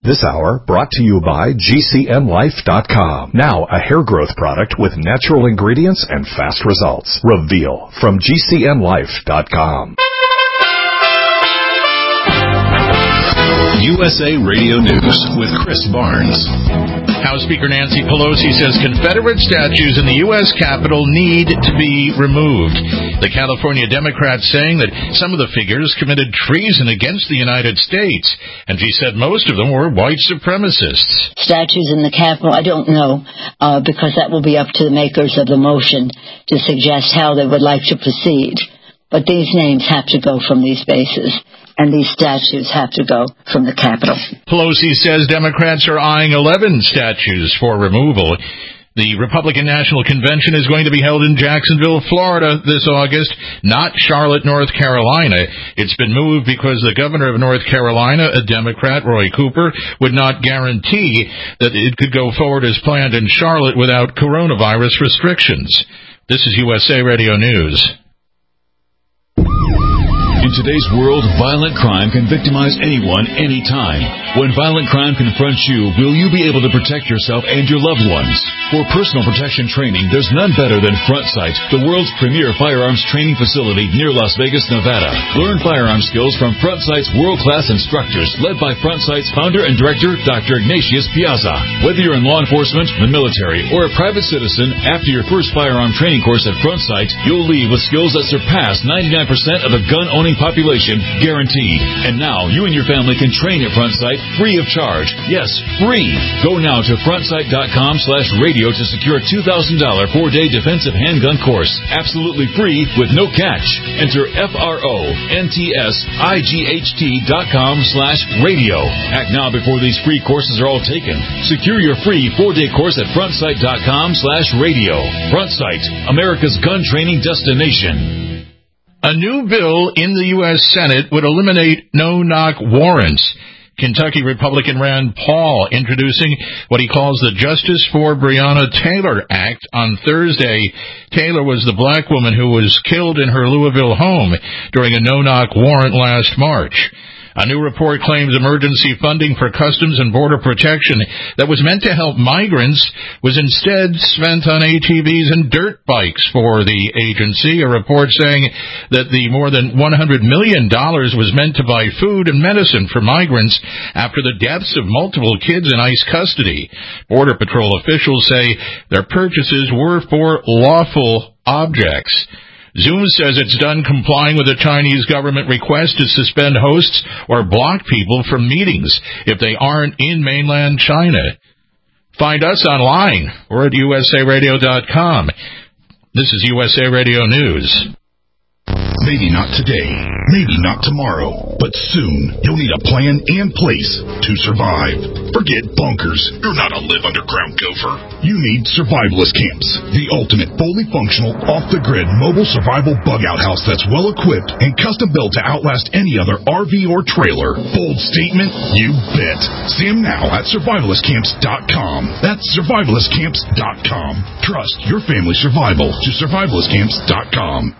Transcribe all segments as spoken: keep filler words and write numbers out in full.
This hour brought to you by G C N Life dot com. Now a hair growth product with natural ingredients and fast results. Reveal from G C N Life dot com. U S A Radio News with Chris Barnes. House Speaker Nancy Pelosi says Confederate statues in the U S Capitol need to be removed. The California Democrats saying that some of the figures committed treason against the United States, and she said most of them were white supremacists. Statues in the Capitol, I don't know, uh, because that will be up to the makers of the motion to suggest how they would like to proceed. But these names have to go from these bases, and these statues have to go from the Capitol. Pelosi says Democrats are eyeing eleven statues for removal. The Republican National Convention is going to be held in Jacksonville, Florida this August, not Charlotte, North Carolina. It's been moved because the governor of North Carolina, a Democrat, Roy Cooper, would not guarantee that it could go forward as planned in Charlotte without coronavirus restrictions. This is U S A Radio News. In today's world, violent crime can victimize anyone, anytime. When violent crime confronts you, will you be able to protect yourself and your loved ones? For personal protection training, there's none better than Front Sight, the world's premier firearms training facility near Las Vegas, Nevada. Learn firearm skills from Front Sight's world-class instructors, led by Front Sight's founder and director, Doctor Ignatius Piazza. Whether you're in law enforcement, the military, or a private citizen, after your first firearm training course at Front Sight, you'll leave with skills that surpass ninety-nine percent of the gun-owning population, guaranteed. And now, you and your family can train at Front Sight free of charge. Yes, free. Go now to front sight dot com slash radio to secure a two thousand dollars four-day defensive handgun course. Absolutely free with no catch. Enter F R O N T S I G H T dot com slash radio. Act now before these free courses are all taken. Secure your free four-day course at front sight dot com slash radio. Front Sight, America's gun training destination. A new bill in the U S Senate would eliminate no-knock warrants. Kentucky Republican Rand Paul introducing what he calls the Justice for Breonna Taylor Act on Thursday. Taylor was the black woman who was killed in her Louisville home during a no-knock warrant last March. A new report claims emergency funding for Customs and Border Protection that was meant to help migrants was instead spent on A T Vs and dirt bikes for the agency. A report saying that the more than one hundred million dollars was meant to buy food and medicine for migrants after the deaths of multiple kids in ICE custody. Border Patrol officials say their purchases were for lawful objects. Zoom says it's done complying with the Chinese government request to suspend hosts or block people from meetings if they aren't in mainland China. Find us online or at U S A radio dot com. This is U S A Radio News. Maybe not today, maybe not tomorrow, but soon you'll need a plan and place to survive. Forget bunkers. You're not a live underground gopher. You need Survivalist Camps, the ultimate fully functional, off-the-grid mobile survival bug-out house that's well-equipped and custom-built to outlast any other R V or trailer. Bold statement? You bet. See them now at survivalist camps dot com. That's survivalist camps dot com. Trust your family's survival to survivalist camps dot com.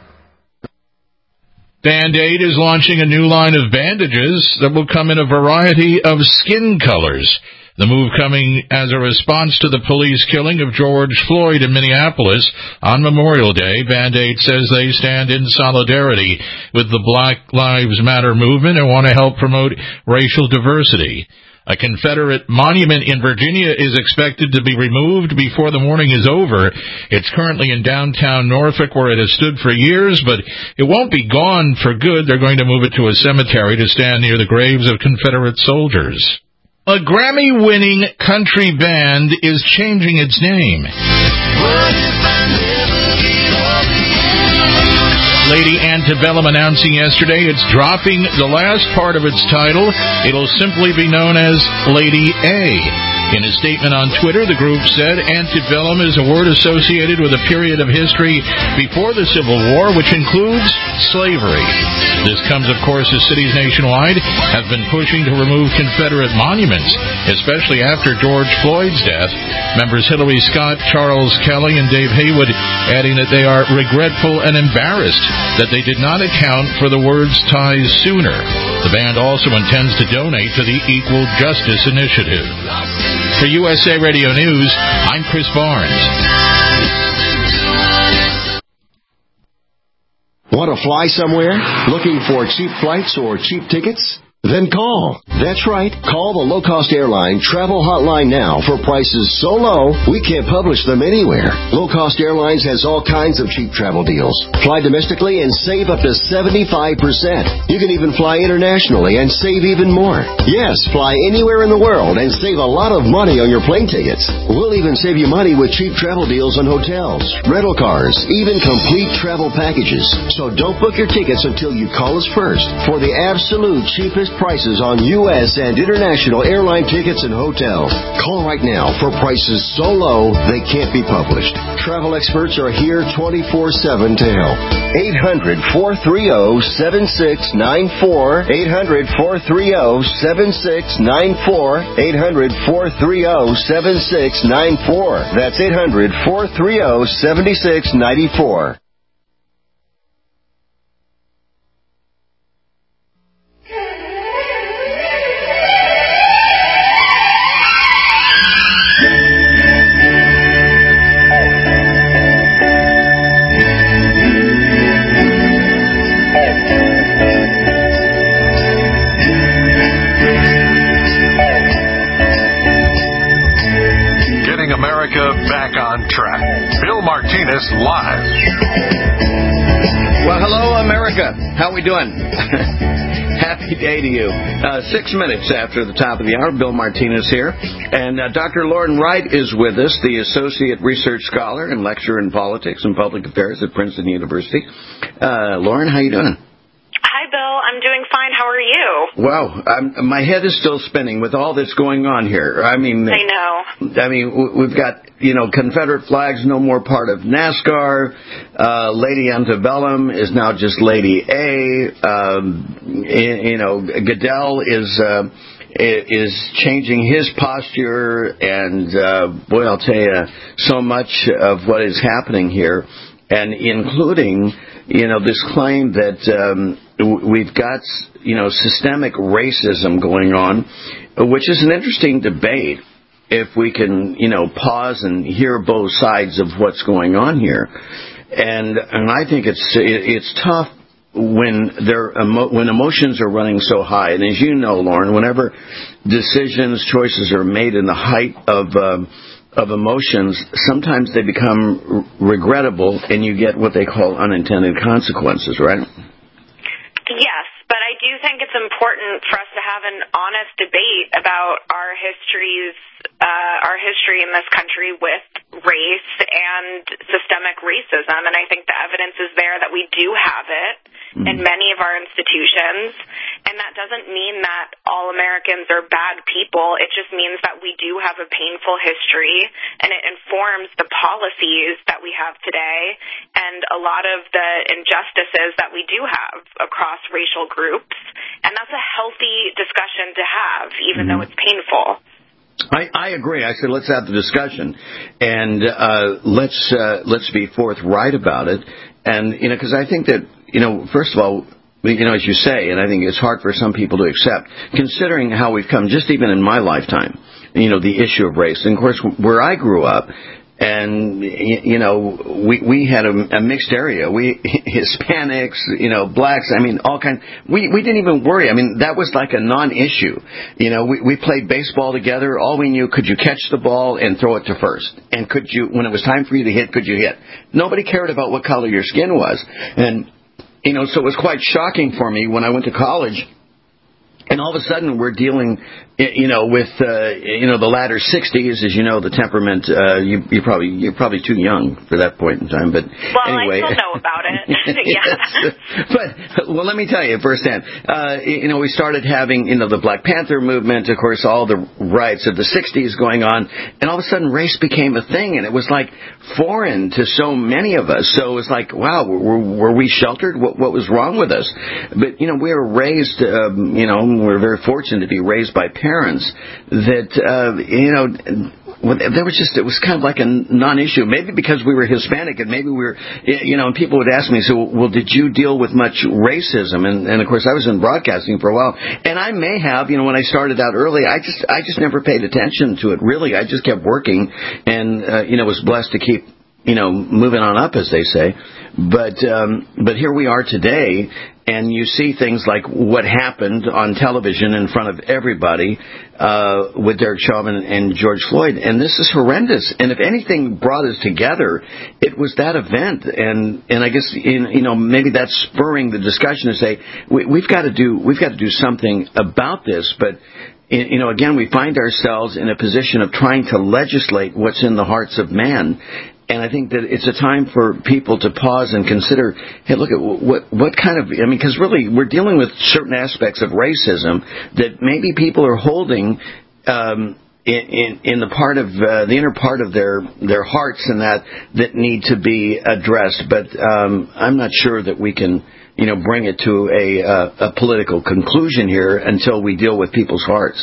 Band-Aid is launching a new line of bandages that will come in a variety of skin colors. The move coming as a response to the police killing of George Floyd in Minneapolis on Memorial Day. Band-Aid says they stand in solidarity with the Black Lives Matter movement and want to help promote racial diversity. A Confederate monument in Virginia is expected to be removed before the morning is over. It's currently in downtown Norfolk where it has stood for years, but it won't be gone for good. They're going to move it to a cemetery to stand near the graves of Confederate soldiers. A Grammy-winning country band is changing its name. What if I never get over you? Lady Antebellum announcing yesterday it's dropping the last part of its title. It'll simply be known as Lady A. In a statement on Twitter, the group said antebellum is a word associated with a period of history before the Civil War, which includes slavery. This comes, of course, as cities nationwide have been pushing to remove Confederate monuments, especially after George Floyd's death. Members Hillary Scott, Charles Kelly, and Dave Haywood adding that they are regretful and embarrassed that they did not account for the word's ties sooner. The band also intends to donate to the Equal Justice Initiative. For U S A Radio News, I'm Chris Barnes. Want to fly somewhere? Looking for cheap flights or cheap tickets? Then call. That's right. Call the low-cost airline travel hotline now for prices so low we can't publish them anywhere. Low-cost airlines has all kinds of cheap travel deals. Fly domestically and save up to seventy-five percent. You can even fly internationally and save even more. Yes, fly anywhere in the world and save a lot of money on your plane tickets. We'll even save you money with cheap travel deals on hotels, rental cars, even complete travel packages. So don't book your tickets until you call us first for the absolute cheapest prices on U S and international airline tickets and hotels. Call right now for prices so low they can't be published. Travel experts are here twenty-four seven to help. eight hundred, four three zero, seven six nine four. eight hundred, four three zero, seven six nine four. eight hundred, four three zero, seven six nine four. That's eight hundred, four three zero, seven six nine four. Back on track. Bill Martinez live. Well, hello, America. How we doing? Happy day to you. Uh, six minutes after the top of the hour, Bill Martinez here. And uh, Doctor Lauren Wright is with us, the Associate Research Scholar and Lecturer in Politics and Public Affairs at Princeton University. Uh, Lauren, how you doing? Hi, Bill. I'm doing fine. How are you? Wow. I'm, my head is still spinning with all that's going on here. I mean, I know. I mean, we've got, you know, Confederate flags no more part of NASCAR. Uh, Lady Antebellum is now just Lady A. Um, you know, Goodell is uh, is changing his posture, and uh, boy, I'll tell you, so much of what is happening here, and including, you know, this claim that um, we've got, you know, systemic racism going on, which is an interesting debate if we can, you know, pause and hear both sides of what's going on here. And and I think it's it's tough when there when emotions are running so high. And as you know, Lauren, whenever decisions, choices are made in the height of um, of emotions, sometimes they become regrettable, and you get what they call unintended consequences, right? Yes, but I do think it's important for us to have an honest debate about our histories, uh, our history in this country with race and systemic racism. And I think the evidence is there that we do have it mm. in many of our institutions. And that doesn't mean that all Americans are bad people. It just means that we do have a painful history, and it informs the policies that we have today and a lot of the injustices that we do have across racial groups. And that's a healthy discussion to have, even mm-hmm. though it's painful. I, I agree. I said let's have the discussion, and uh, let's uh, let's be forthright about it. And you know, because I think that, you know, first of all, you know, as you say, and I think it's hard for some people to accept, considering how we've come, just even in my lifetime, you know, the issue of race. And of course, where I grew up, and, you know, we we had a, a mixed area. We, Hispanics, you know, blacks, I mean, all kinds. We, we didn't even worry. I mean, that was like a non-issue. You know, we, we played baseball together. All we knew, could you catch the ball and throw it to first? And could you, when it was time for you to hit, could you hit? Nobody cared about what color your skin was. And, you know, so it was quite shocking for me when I went to college. And all of a sudden, we're dealing, you know, with, uh, you know, the latter sixties, as you know, the temperament. Uh, you, you probably you're probably too young for that point in time, but well, anyway. I still know about it. Yeah. But well, let me tell you firsthand. Uh, you know, we started having, you know, the Black Panther movement, of course, all the riots of the sixties going on, and all of a sudden, race became a thing, and it was like foreign to so many of us. So it was like, wow, were, were we sheltered? What, what was wrong with us? But you know, we were raised, um, you know. We're very fortunate to be raised by parents that, uh, you know, well, there was just, it was kind of like a non-issue. Maybe because we were Hispanic, and maybe we were, you know, and people would ask me, so, well, did you deal with much racism? And, and of course, I was in broadcasting for a while, and I may have, you know, when I started out early, I just, I just never paid attention to it, really. I just kept working, and, uh, you know, was blessed to keep, you know, moving on up, as they say. But um, but here we are today, and you see things like what happened on television in front of everybody uh, with Derek Chauvin and George Floyd, and this is horrendous. And if anything brought us together, it was that event. And and I guess you know maybe that's spurring the discussion to say we, we've got to do we've got to do something about this, but. You know, again, we find ourselves in a position of trying to legislate what's in the hearts of man. And I think that it's a time for people to pause and consider, hey, look at what what kind of, I mean, because really we're dealing with certain aspects of racism that maybe people are holding um, in, in, in the part of, uh, the inner part of their, their hearts and that, that need to be addressed. But um, I'm not sure that we can, you know, bring it to a, uh, a political conclusion here until we deal with people's hearts.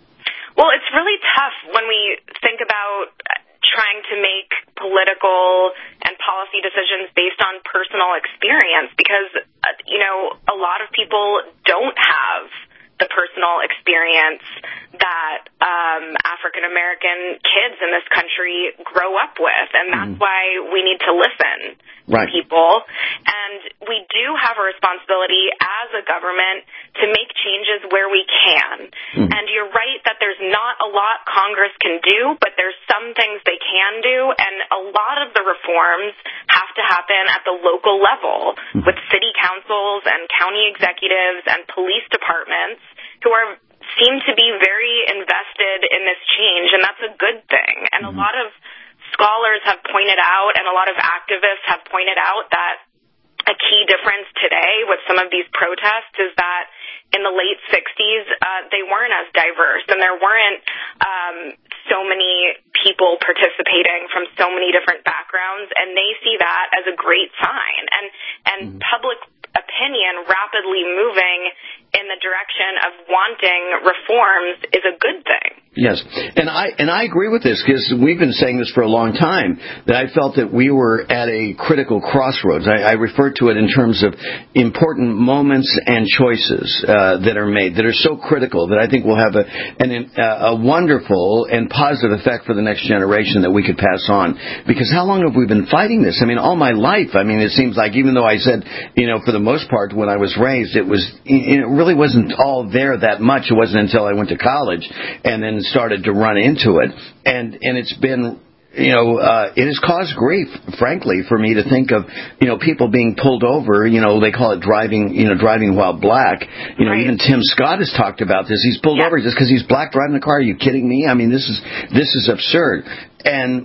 Well, it's really tough when we think about trying to make political and policy decisions based on personal experience because, uh, you know, a lot of people don't have the personal experience that um, African-American kids in this country grow up with, and that's mm-hmm. why we need to listen right. to people. And we do have a responsibility as a government to make changes where we can. Mm-hmm. And you're right that there's not a lot Congress can do, but there's some things they can do, and a lot of the reforms have to happen at the local level mm-hmm. with city councils and county executives and police departments who are seem to be very invested in this change, and that's a good thing. And mm-hmm. a lot of scholars have pointed out, and a lot of activists have pointed out that a key difference today with some of these protests is that in the late sixties, uh, they weren't as diverse, and there weren't um, so many people participating from so many different backgrounds, and they see that as a great sign. And, and mm-hmm. public opinion rapidly moving in the direction of wanting reforms is a good thing. Yes, and I and I agree with this because we've been saying this for a long time, that I felt that we were at a critical crossroads. I, I refer to it in terms of important moments and choices uh, that are made that are so critical that I think will have a, an, a wonderful and positive effect for the next generation that we could pass on. Because how long have we been fighting this? I mean, all my life. I mean, it seems like even though I said, you know, for the most part, when I was raised, it was it really wasn't all there that much. It wasn't until I went to college and then started to run into it, and and it's been, you know, uh, it has caused grief, frankly, for me to think of, you know, people being pulled over. You know, they call it driving, you know, driving while black. You know, right. Even Tim Scott has talked about this. He's pulled yeah. over just because he's black driving the car. Are you kidding me? I mean, this is this is absurd, and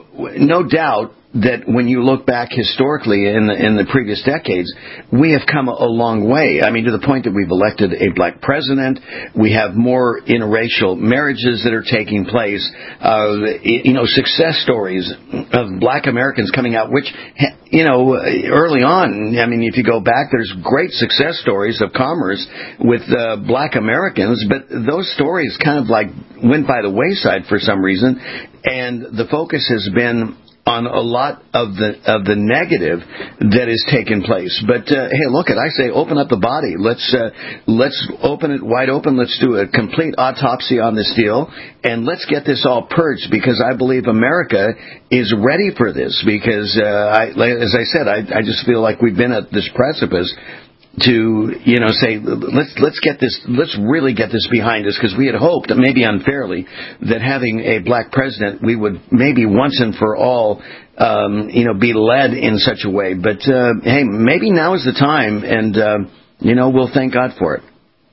no doubt that when you look back historically in the, in the previous decades, we have come a long way. I mean, to the point that we've elected a black president. We have more interracial marriages that are taking place. Uh, you know, success stories of black Americans coming out, which, you know, early on, I mean, if you go back, there's great success stories of commerce with uh, black Americans, but those stories kind of like went by the wayside for some reason, and the focus has been on a lot of the of the negative that is taking place. But uh, hey, look, at I say, open up the body. Let's uh, let's open it wide open. Let's do a complete autopsy on this deal, and let's get this all purged. Because I believe America is ready for this. Because uh, I, as I said, I, I just feel like we've been at this precipice to, you know, say, let's let's get this, let's really get this behind us, because we had hoped, maybe unfairly, that having a black president, we would maybe once and for all, um, you know, be led in such a way. But uh, hey, maybe now is the time, and uh, you know, we'll thank God for it.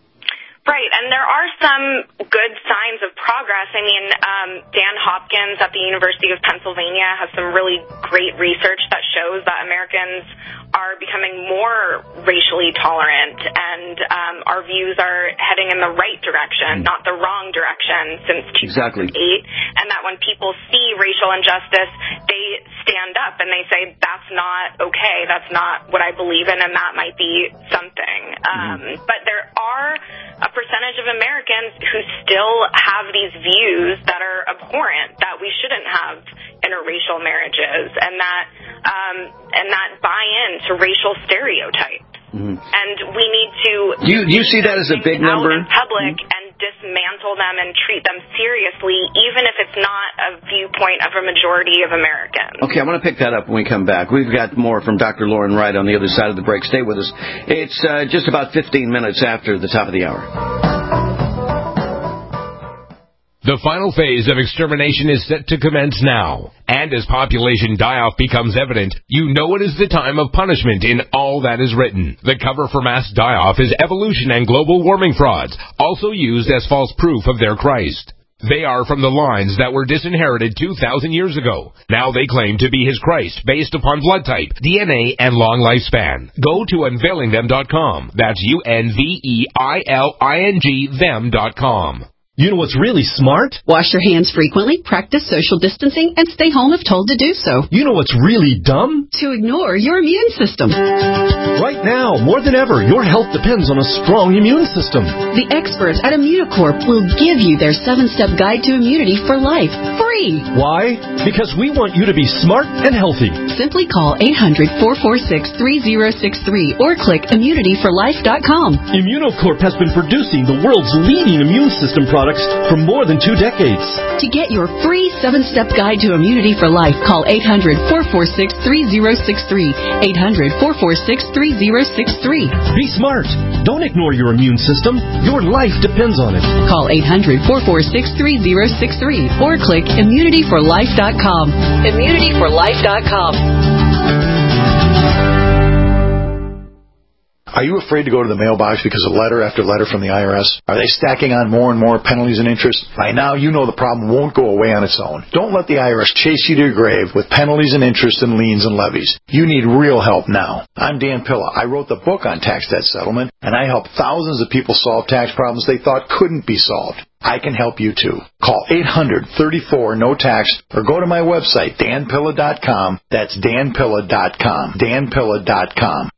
Right, and there are some good signs of progress. I mean, um, Dan Hopkins at the University of Pennsylvania has some really great research that shows that Americans are becoming more racially tolerant, and um, our views are heading in the right direction, not the wrong direction, since two thousand eight. Exactly. And that when people see racial injustice, they stand up and they say, that's not okay, that's not what I believe in, and that might be something. Um, mm-hmm. But there are a percentage of Americans who still have these views that are abhorrent, that we shouldn't have interracial marriages, and that um, and that buy into racial stereotypes. Mm-hmm. And we need to do you, do you see that as a big number in public mm-hmm. and dismantle them and treat them seriously, even if it's not a viewpoint of a majority of Americans. Okay, I want to pick that up when we come back. We've got more from Doctor Lauren Wright on the other side of the break. Stay with us. It's uh, just about fifteen minutes after the top of the hour. The final phase of extermination is set to commence now. And as population die-off becomes evident, you know it is the time of punishment in all that is written. The cover for mass die-off is evolution and global warming frauds, also used as false proof of their Christ. They are from the lines that were disinherited two thousand years ago. Now they claim to be his Christ, based upon blood type, D N A, and long lifespan. Go to unveiling them dot com. That's U N V E I L I N G them dot com. You know what's really smart? Wash your hands frequently, practice social distancing, and stay home if told to do so. You know what's really dumb? To ignore your immune system. Right now, more than ever, your health depends on a strong immune system. The experts at Immunocorp will give you their seven-step guide to immunity for life, free. Why? Because we want you to be smart and healthy. Simply call eight hundred, four four six, three zero six three or click immunity for life dot com. Immunocorp has been producing the world's leading immune system products for more than two decades. To get your free seven-step guide to immunity for life, call eight hundred, four four six, three zero six three. eight hundred, four four six, three zero six three. Be smart. Don't ignore your immune system. Your life depends on it. Call eight hundred, four four six, three zero six three or click immunity for life dot com. immunity for life dot com. Are you afraid to go to the mailbox because of letter after letter from the I R S? Are they stacking on more and more penalties and interest? By now, you know the problem won't go away on its own. Don't let the I R S chase you to your grave with penalties and interest and liens and levies. You need real help now. I'm Dan Pilla. I wrote the book on tax debt settlement, and I help thousands of people solve tax problems they thought couldn't be solved. I can help you too. Call eight hundred, thirty-four, no tax or go to my website, dan pilla dot com. That's dan pilla dot com. dan pilla dot com.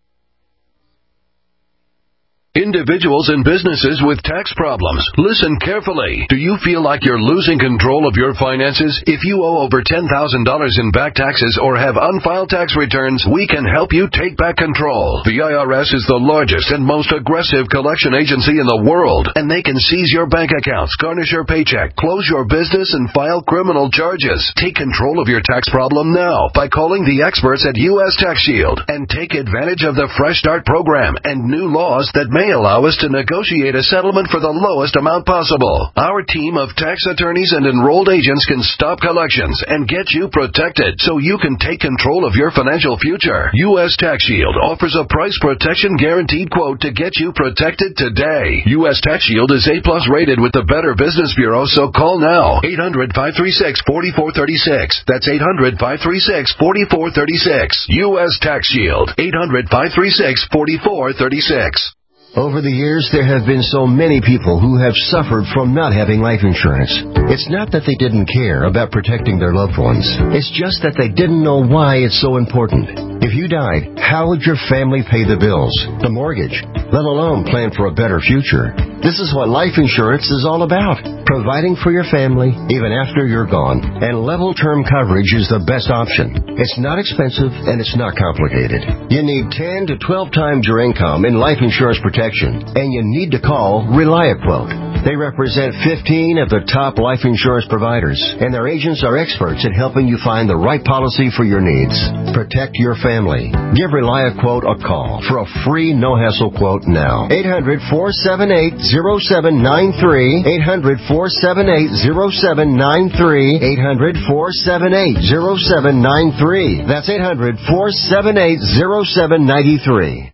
Individuals and businesses with tax problems, listen carefully. Do you feel like you're losing control of your finances? If you owe over ten thousand dollars in back taxes or have unfiled tax returns, we can help you take back control. The I R S is the largest and most aggressive collection agency in the world, and they can seize your bank accounts, garnish your paycheck, close your business, and file criminal charges. Take control of your tax problem now by calling the experts at U S Tax Shield and take advantage of the Fresh Start program and new laws that may allow us to negotiate a settlement for the lowest amount possible. Our team of tax attorneys and enrolled agents can stop collections and get you protected so you can take control of your financial future. U S Tax Shield offers a price protection guaranteed quote to get you protected today. U S Tax Shield is A plus rated with the Better Business Bureau, so call now. eight hundred, five three six, four four three six. That's eight hundred, five three six, four four three six. U S Tax Shield. eight hundred, five three six, four four three six. Over the years, there have been so many people who have suffered from not having life insurance. It's not that they didn't care about protecting their loved ones. It's just that they didn't know why it's so important. If you died, how would your family pay the bills, the mortgage, let alone plan for a better future? This is what life insurance is all about. Providing for your family even after you're gone. And level term coverage is the best option. It's not expensive and it's not complicated. You need ten to twelve times your income in life insurance protection. And you need to call ReliaQuote. They represent fifteen of the top life insurance providers. And their agents are experts at helping you find the right policy for your needs. Protect your family. Give ReliaQuote a call for a free no-hassle quote now. eight hundred, four seven eight, zero seven nine three. eight hundred, four seven eight, zero seven nine three. eight hundred, four seven eight, zero seven nine three. That's eight hundred, four seven eight, zero seven nine three.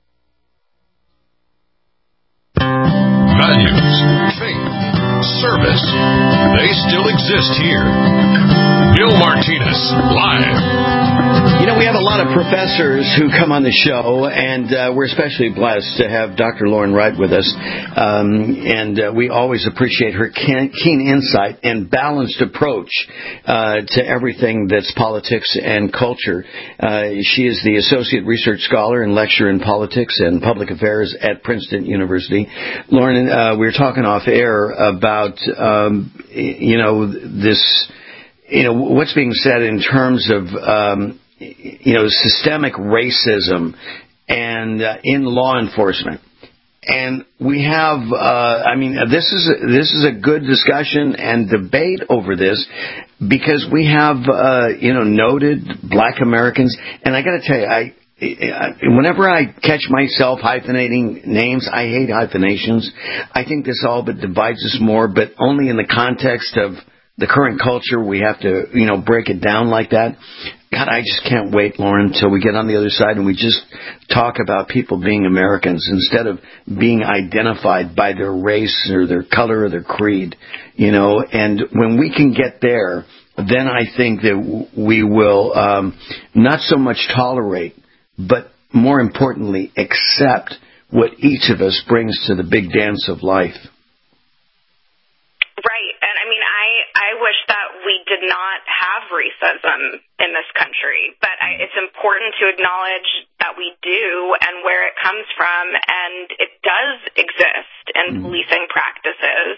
Values, faith, service, they still exist here. Bill Martinez, live. You know, we have a lot of professors who come on the show, and uh, we're especially blessed to have Doctor Lauren Wright with us. Um, and uh, we always appreciate her keen, keen insight and balanced approach uh, to everything that's politics and culture. Uh, she is the Associate Research Scholar and Lecturer in Politics and Public Affairs at Princeton University. Lauren, uh, we were talking off air about about, um, you know, this, you know, what's being said in terms of, um, you know, systemic racism and uh, in law enforcement. And we have, uh, I mean, this is a, this is a good discussion and debate over this because we have, uh, you know, noted Black Americans. And I got to tell you, I, whenever I catch myself hyphenating names, I hate hyphenations. I think this all but divides us more, but only in the context of the current culture, we have to, you know, break it down like that. God, I just can't wait, Lauren, until we get on the other side and we just talk about people being Americans instead of being identified by their race or their color or their creed, you know. And when we can get there, then I think that we will um, not so much tolerate, but more importantly, accept what each of us brings to the big dance of life. Right. And I mean, I, I wish that we did not have racism in this country, but I, it's important to acknowledge that we do and where it comes from, and it does exist in mm. policing practices.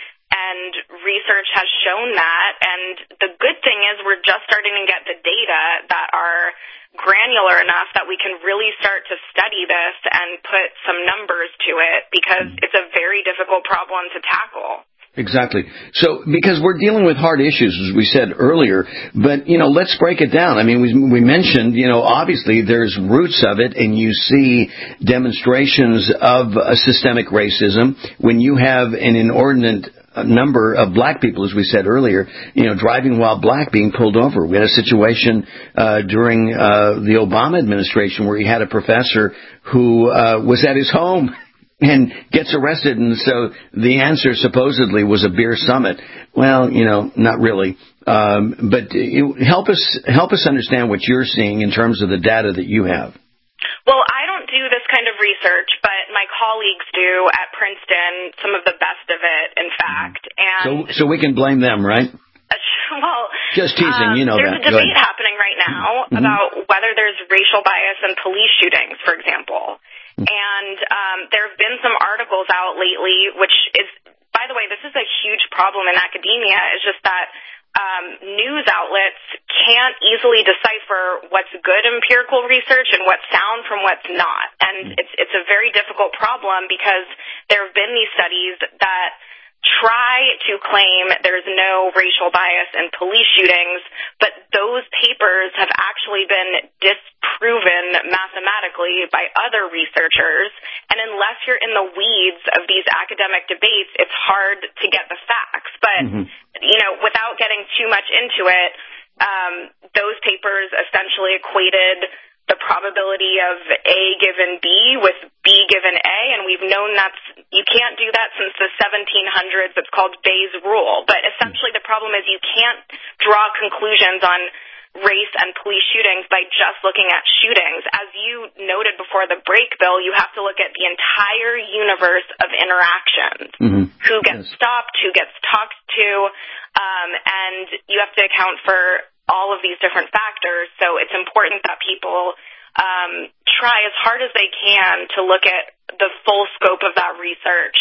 And research has shown that. And the good thing is we're just starting to get the data that are granular enough that we can really start to study this and put some numbers to it, because it's a very difficult problem to tackle. Exactly. So, because we're dealing with hard issues, as we said earlier, but, you know, let's break it down. I mean, we, we mentioned, you know, obviously there's roots of it, and you see demonstrations of uh, systemic racism when you have an inordinate number of black people, as we said earlier, you know, driving while black, being pulled over. We had a situation uh, during uh, the Obama administration where he had a professor who uh, was at his home and gets arrested, and so the answer supposedly was a beer summit. Well, you know, not really. Um, but you, help us help us understand what you're seeing in terms of the data that you have. Well, I don't do this kind of research, but my colleagues do at Princeton, some of the best of it, in fact. And so, so we can blame them, right? Well, just teasing, um, you know there's that. There's a debate happening right now mm-hmm. about whether there's racial bias in police shootings, for example. And um, there have been some articles out lately, which is, by the way, this is a huge problem in academia. It's just that um, news outlets can't easily decipher what's good empirical research and what's sound from what's not. And it's it's a very difficult problem because there have been these studies that try to claim there's no racial bias in police shootings, but those papers have actually been disproven mathematically by other researchers. And unless you're in the weeds of these academic debates, it's hard to get the facts. But, mm-hmm. you know, without getting too much into it, um, those papers essentially equated the probability of A given B with B given A, and we've known that's, you can't do that since the seventeen hundreds. It's called Bayes' rule. But essentially the problem is you can't draw conclusions on race and police shootings by just looking at shootings. As you noted before the break, Bill, you have to look at the entire universe of interactions. Mm-hmm. Who gets yes. stopped, who gets talked to, um, and you have to account for all of these different factors. So it's important that people um, try as hard as they can to look at the full scope of that research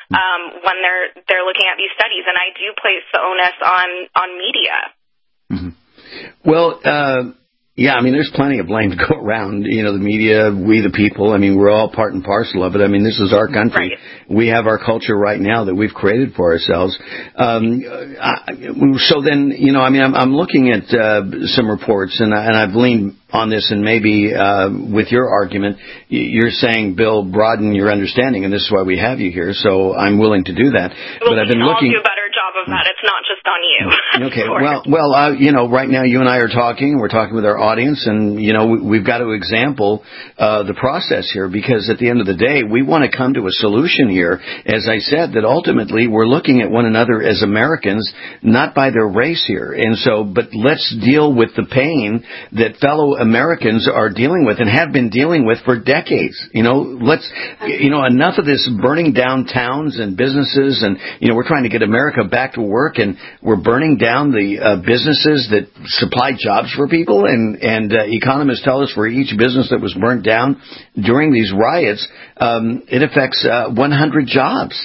um, when they're they're looking at these studies. And I do place the onus on on media. Mm-hmm. Well, uh, yeah, I mean, there's plenty of blame to go around. You know, the media, we the people. I mean, we're all part and parcel of it. I mean, this is our country. Right. We have our culture right now that we've created for ourselves. Um, I, so then, you know, I mean, I'm, I'm looking at uh, some reports, and, I, and I've leaned on this, and maybe uh, with your argument, you're saying, Bill, broaden your understanding, and this is why we have you here. So I'm willing to do that. Well, but I've been been looking. I'll do a better job of that. It's not just on you. Okay. Well, well, uh, you know, right now you and I are talking. We're talking with our audience, and you know, we, we've got to example uh, the process here, because at the end of the day, we want to come to a solution here. As I said, that ultimately we're looking at one another as Americans, not by their race here. And so, but let's deal with the pain that fellow Americans are dealing with and have been dealing with for decades. You know, let's, you know, enough of this burning down towns and businesses, and you know, we're trying to get America back to work, and we're burning down the uh, businesses that supply jobs for people. And and uh, economists tell us for each business that was burnt down during these riots, um, it affects uh, one hundred jobs.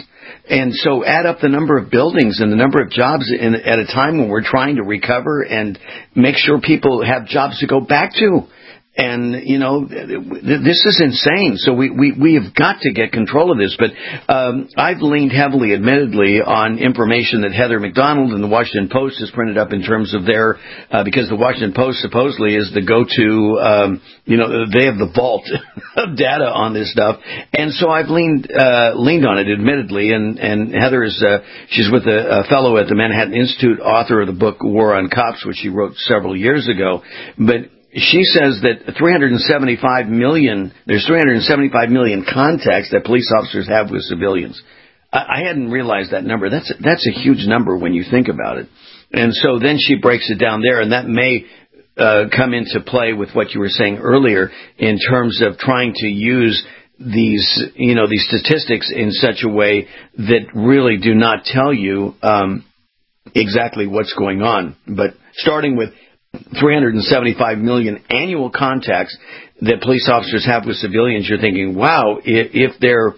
And so add up the number of buildings and the number of jobs in, at a time when we're trying to recover and make sure people have jobs to go back to. And, you know, this is insane. So we, we, we have got to get control of this. But um, I've leaned heavily, admittedly, on information that Heather McDonald and the Washington Post has printed up in terms of their, uh, because the Washington Post supposedly is the go-to, um, you know, they have the vault of data on this stuff. And so I've leaned uh, leaned on it, admittedly. And, and Heather is, uh, she's with a, a fellow at the Manhattan Institute, author of the book War on Cops, which she wrote several years ago. But she says that three hundred seventy-five million, there's three hundred seventy-five million contacts that police officers have with civilians. I, I hadn't realized that number. That's, that's a huge number when you think about it. And so then she breaks it down there, and that may uh, come into play with what you were saying earlier in terms of trying to use these, you know, these statistics in such a way that really do not tell you um, exactly what's going on. But starting with three hundred seventy-five million annual contacts that police officers have with civilians, you're thinking, wow, if, if they're,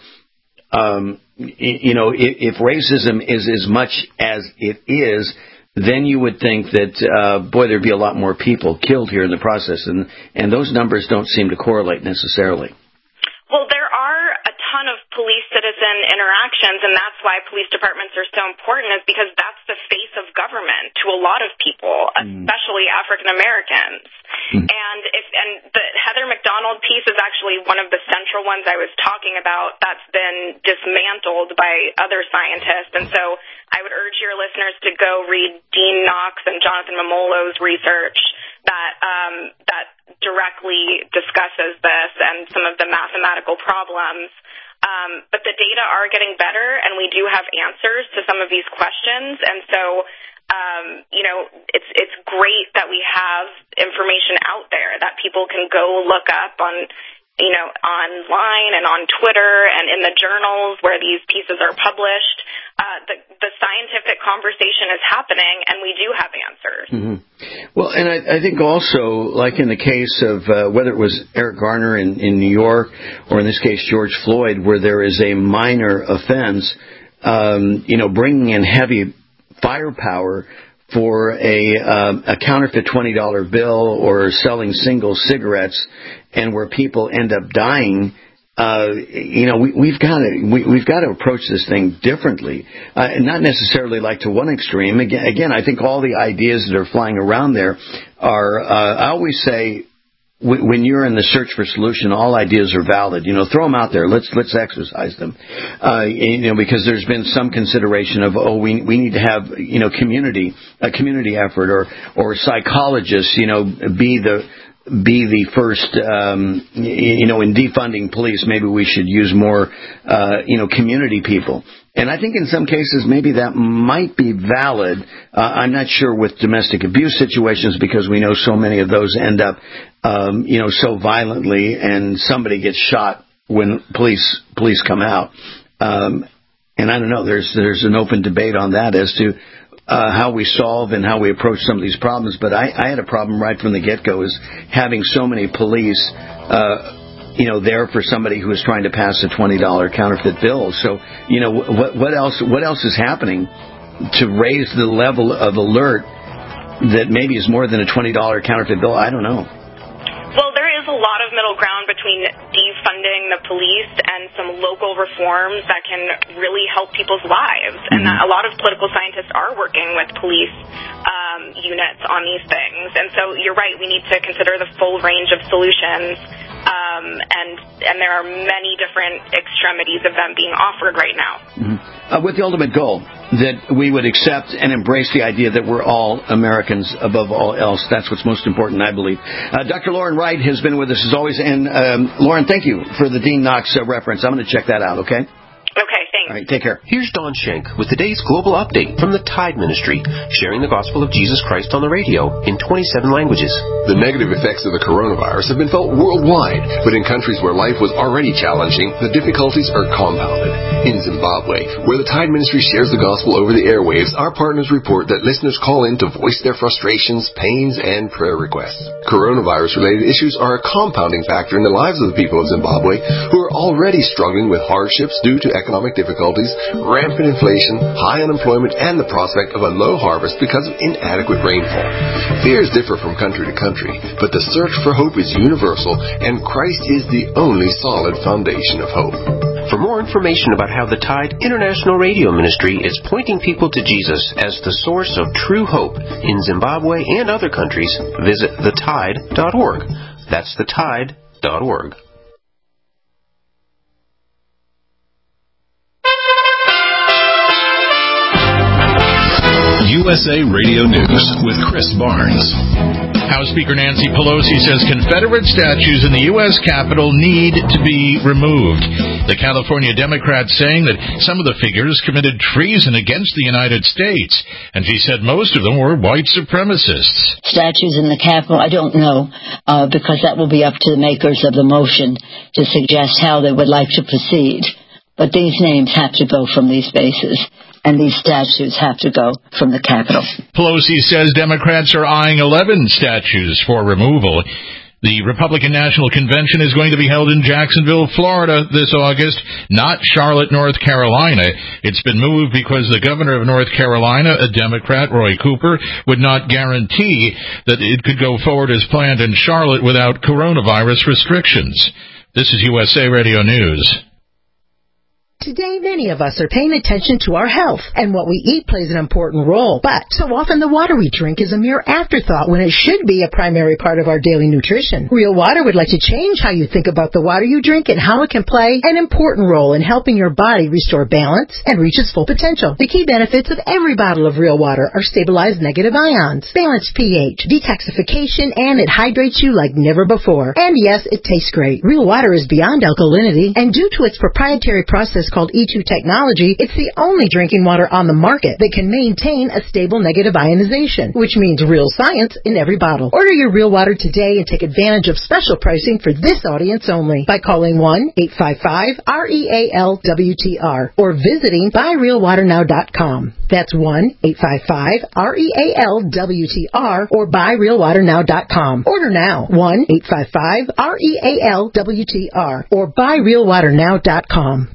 um, you know, if, if racism is as much as it is, then you would think that, uh, boy, there'd be a lot more people killed here in the process. And, and those numbers don't seem to correlate necessarily. Well, there are a ton of police-citizen interactions, and that's why police departments are so important, is because that's the face of government to a lot of people, mm. especially African Americans. Mm. And if and the Heather McDonald piece is actually one of the central ones I was talking about that's been dismantled by other scientists. And so I would urge your listeners to go read Dean Knox and Jonathan Momolo's research that um, that directly discusses this and some of the mathematical problems. Um, but the data are getting better, and we do have answers to some of these questions. And so, um, you know, it's it's great that we have information out there that people can go look up on, you know, online and on Twitter and in the journals where these pieces are published. Uh, the, the scientific conversation is happening, and we do have answers. Mm-hmm. Well, and I, I think also, like in the case of uh, whether it was Eric Garner in, in New York or in this case George Floyd, where there is a minor offense, um, you know, bringing in heavy firepower for a, um, a counterfeit twenty dollar bill or selling single cigarettes, and where people end up dying. Uh, you know, we, we've got to we, we've got to approach this thing differently, uh, and not necessarily like to one extreme. Again, again, I think all the ideas that are flying around there are. Uh, I always say, w- when you're in the search for solution, all ideas are valid. You know, throw them out there. Let's let's exercise them. Uh, you know, because there's been some consideration of oh, we we need to have you know community a community effort or or psychologists. You know, be the be the first, um, you know, in defunding police, maybe we should use more, uh, you know, community people. And I think in some cases maybe that might be valid. Uh, I'm not sure with domestic abuse situations because we know so many of those end up, um, you know, so violently and somebody gets shot when police police come out. Um, and I don't know, there's there's an open debate on that as to Uh, how we solve and how we approach some of these problems. But I, I had a problem right from the get-go is having so many police, uh, you know, there for somebody who is trying to pass a twenty dollar counterfeit bill. So, you know, what, what else, what else is happening to raise the level of alert that maybe is more than a twenty dollar counterfeit bill? I don't know. Well, there is a lot of middle ground between defunding the police and some local reforms that can really help people's lives. Mm-hmm. And that a lot of political scientists are working with police um, units on these things. And so you're right, we need to consider the full range of solutions. Um, and and there are many different extremities of them being offered right now. Mm-hmm. Uh, with the ultimate goal that we would accept and embrace the idea that we're all Americans above all else. That's what's most important, I believe. Uh, Doctor Lauren Wright has been with us as always. And um, Lauren, thank you for the Dean Knox uh, reference. I'm going to check that out, okay? Okay, thanks. All right, take care. Here's Don Schenk with today's global update from the Tide Ministry, sharing the gospel of Jesus Christ on the radio in twenty-seven languages. The negative effects of the coronavirus have been felt worldwide, but in countries where life was already challenging, the difficulties are compounded. In Zimbabwe, where the Tide Ministry shares the gospel over the airwaves, our partners report that listeners call in to voice their frustrations, pains, and prayer requests. Coronavirus-related issues are a compounding factor in the lives of the people of Zimbabwe, who are are already struggling with hardships due to economic difficulties, rampant inflation, high unemployment, and the prospect of a low harvest because of inadequate rainfall. Fears differ from country to country, but the search for hope is universal, and Christ is the only solid foundation of hope. For more information about how the Tide International Radio Ministry is pointing people to Jesus as the source of true hope in Zimbabwe and other countries, visit the tide dot org. That's the tide dot org. U S A Radio News with Chris Barnes. House Speaker Nancy Pelosi says Confederate statues in the U S Capitol need to be removed. The California Democrats saying that some of the figures committed treason against the United States, and she said most of them were white supremacists. Statues in the Capitol, I don't know, uh, because that will be up to the makers of the motion to suggest how they would like to proceed. But these names have to go from these spaces, and these statues have to go from the Capitol. Pelosi says Democrats are eyeing eleven statues for removal. The Republican National Convention is going to be held in Jacksonville, Florida this August, not Charlotte, North Carolina. It's been moved because the governor of North Carolina, a Democrat, Roy Cooper, would not guarantee that it could go forward as planned in Charlotte without coronavirus restrictions. This is U S A Radio News. Today, many of us are paying attention to our health, and what we eat plays an important role. But so often the water we drink is a mere afterthought when it should be a primary part of our daily nutrition. Real Water would like to change how you think about the water you drink and how it can play an important role in helping your body restore balance and reach its full potential. The key benefits of every bottle of Real Water are stabilized negative ions, balanced pH, detoxification, and it hydrates you like never before. And yes, it tastes great. Real Water is beyond alkalinity, and due to its proprietary process called E two technology, it's the only drinking water on the market that can maintain a stable negative ionization, which means real science in every bottle. Order your Real Water today and take advantage of special pricing for this audience only by calling one eight five five R E A L W T R or visiting buy real water now dot com. That's one eight five five R E A L W T R or buy real water now dot com. Order now, one eight five five R E A L W T R or buy real water now dot com.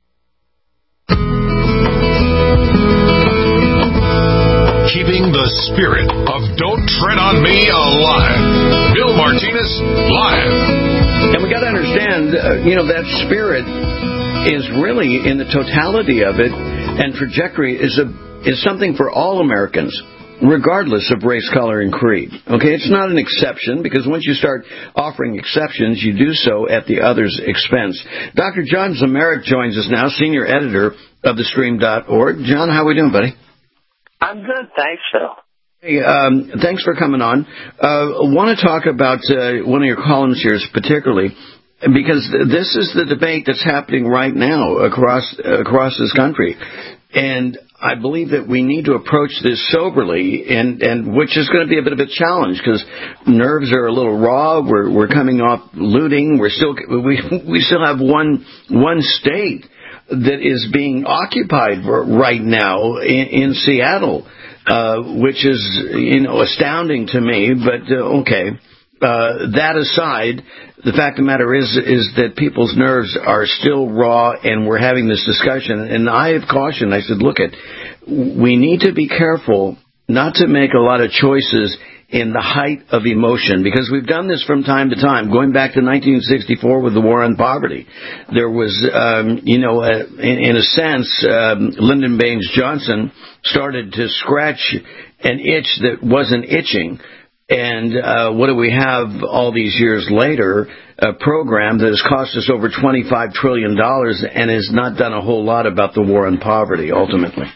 Keeping the spirit of Don't Tread on Me alive. Bill Martinez, live. And we got to understand, uh, you know, that spirit is really in the totality of it, and trajectory is a is something for all Americans, regardless of race, color, and creed. Okay, it's not an exception, because once you start offering exceptions, you do so at the other's expense. Doctor John Zamarik joins us now, senior editor of the stream dot org. John, how are we doing, buddy? I'm good, thanks, Phil. Hey, um, thanks for coming on. I uh, want to talk about uh, one of your columns here particularly, because this is the debate that's happening right now across uh, across this country. And I believe that we need to approach this soberly, and, and which is going to be a bit of a challenge because nerves are a little raw. We're we're coming off looting. We're still we we still have one one state that is being occupied right now in, in Seattle, uh, which is, you know, astounding to me. But uh, okay, uh, that aside, the fact of the matter is is that people's nerves are still raw, and we're having this discussion. And I have cautioned. I said, look, it, we need to be careful not to make a lot of choices in the height of emotion, because we've done this from time to time, going back to nineteen sixty-four with the war on poverty. There was, um, you know, uh, in, in a sense, um, Lyndon Baines Johnson started to scratch an itch that wasn't itching. And uh, what do we have all these years later? A program that has cost us over twenty-five trillion dollars and has not done a whole lot about the war on poverty, ultimately.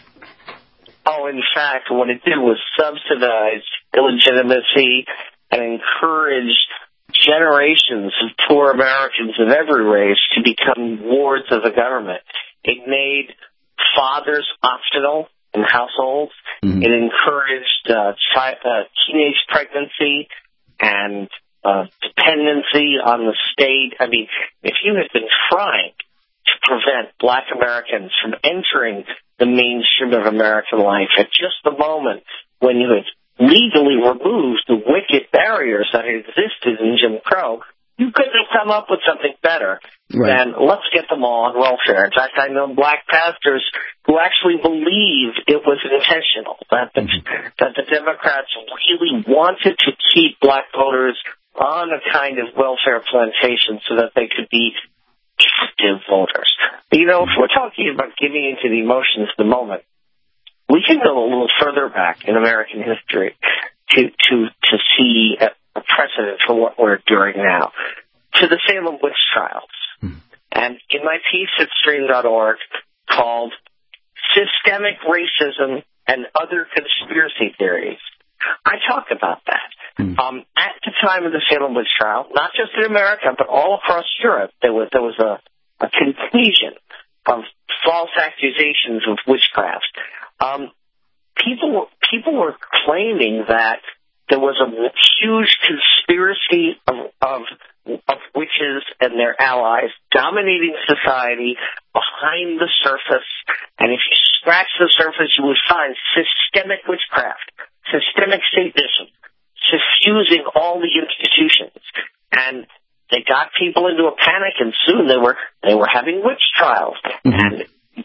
Oh, in fact, what it did was subsidize illegitimacy and encourage generations of poor Americans of every race to become wards of the government. It made fathers optional in households. Mm-hmm. It encouraged uh, chi- uh, teenage pregnancy and uh, dependency on the state. I mean, if you had been trying to prevent black Americans from entering the mainstream of American life at just the moment when you had legally removed the wicked barriers that existed in Jim Crow, you couldn't have come up with something better Right. than let's get them all on welfare. In fact, I know black pastors who actually believe it was intentional, that the, that the Democrats really wanted to keep black voters on a kind of welfare plantation so that they could be active voters. You know, if we're talking about giving into the emotions of the moment, we can go a little further back in American history to to to see a, a precedent for what we're doing now, to the Salem witch trials. Hmm. And in my piece at stream dot org called Systemic Racism and Other Conspiracy Theories, I talk about that. Hmm. Um, at the time of the Salem witch trial, not just in America, but all across Europe, there was, there was a, a contagion of false accusations of witchcraft. Um, people, people were claiming that there was a huge conspiracy of, of, of witches and their allies dominating society behind the surface. And if you scratch the surface, you would find systemic witchcraft, systemic Satanism, suffusing all the institutions. And they got people into a panic, and soon they were they were having witch trials mm-hmm. and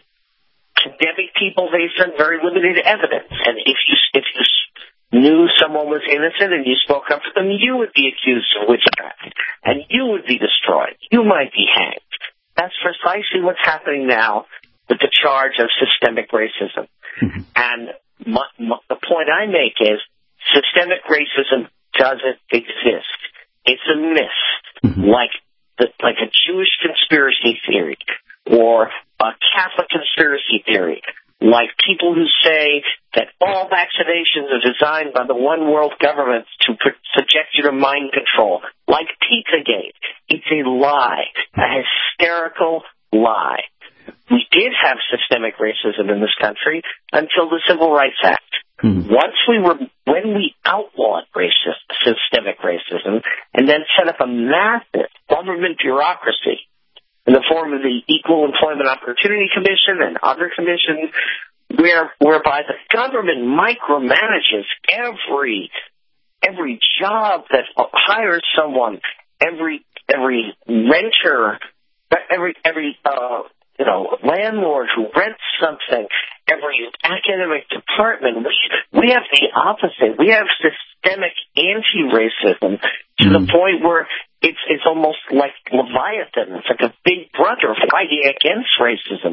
condemning people based on very limited evidence. And if you if you knew someone was innocent and you spoke up for them, you would be accused of witchcraft, and you would be destroyed. You might be hanged. That's precisely what's happening now with the charge of systemic racism. Mm-hmm. And my, my, the point I make is systemic racism doesn't exist. It's a myth, mm-hmm. like the, like a Jewish conspiracy theory or a Catholic conspiracy theory, like people who say that all vaccinations are designed by the one world government to put, subject you to mind control, like Pizzagate. It's a lie, a hysterical lie. We did have systemic racism in this country until the Civil Rights Act. Hmm. Once we were, when we outlawed racist, systemic racism, and then set up a massive government bureaucracy in the form of the Equal Employment Opportunity Commission and other commissions, where whereby the government micromanages every every job that hires someone, every every renter, every every uh, you know landlord who rents something, every academic department. We, we have the opposite. We have systemic anti-racism to mm. the point where it's it's almost like Leviathan. It's like a big brother fighting against racism.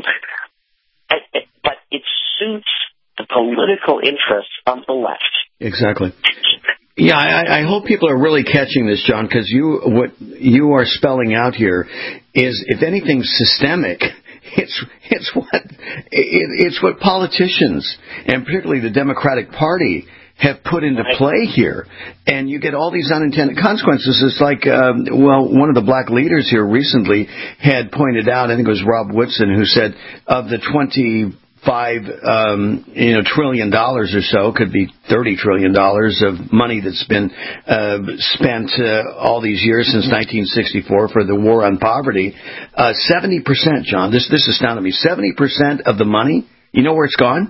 But it suits the political interests of the left. Exactly. Yeah, I, I hope people are really catching this, John, because you what you are spelling out here is, if anything, systemic. It's it's what it, it's what politicians, and particularly the Democratic Party, have put into play here, and you get all these unintended consequences. It's like, um, well, one of the black leaders here recently had pointed out, I think it was Rob Woodson, who said of the twenty-five, um, you know, trillion dollars or so, could be thirty trillion dollars of money that's been uh, spent uh, all these years since nineteen sixty-four for the war on poverty. Uh, seventy percent, John, this this astounded me. Seventy percent of the money, you know where it's gone?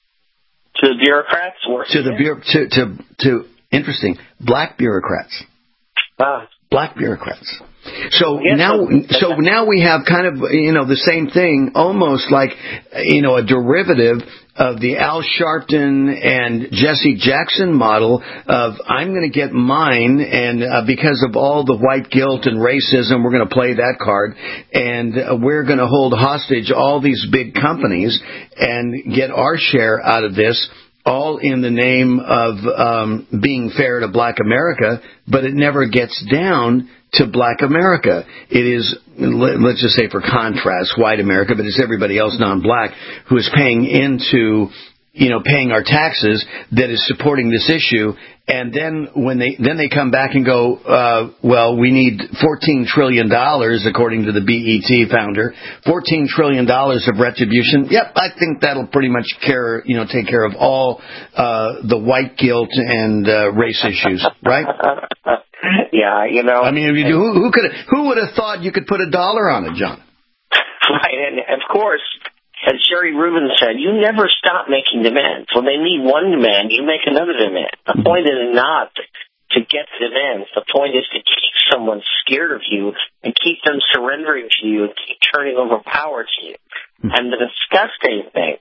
To the bureaucrats? Or to the bureau, to, to, to, interesting, black bureaucrats. Ah. Black bureaucrats. So now, so now we have kind of, you know, the same thing, almost like, you know, a derivative of the Al Sharpton and Jesse Jackson model of, I'm going to get mine, and uh, because of all the white guilt and racism, we're going to play that card, and uh, we're going to hold hostage all these big companies and get our share out of this, all in the name of um, being fair to black America, but it never gets down to black America. It is, let's just say for contrast, white America, but it's everybody else non-black who is paying into, you know, paying our taxes, that is supporting this issue. And then when they then they come back and go, uh, well, we need fourteen trillion dollars, according to the B E T founder, fourteen trillion dollars of retribution. Yep, I think that'll pretty much care, you know, take care of all uh, the white guilt and uh, race issues, right? Yeah, you know. I mean, who, who could who would have thought you could put a dollar on it, John? Right, and of course, as Jerry Rubin said, you never stop making demands. When they need one demand, you make another demand. The point is not to get the demands. The point is to keep someone scared of you and keep them surrendering to you and keep turning over power to you. Mm-hmm. And the disgusting thing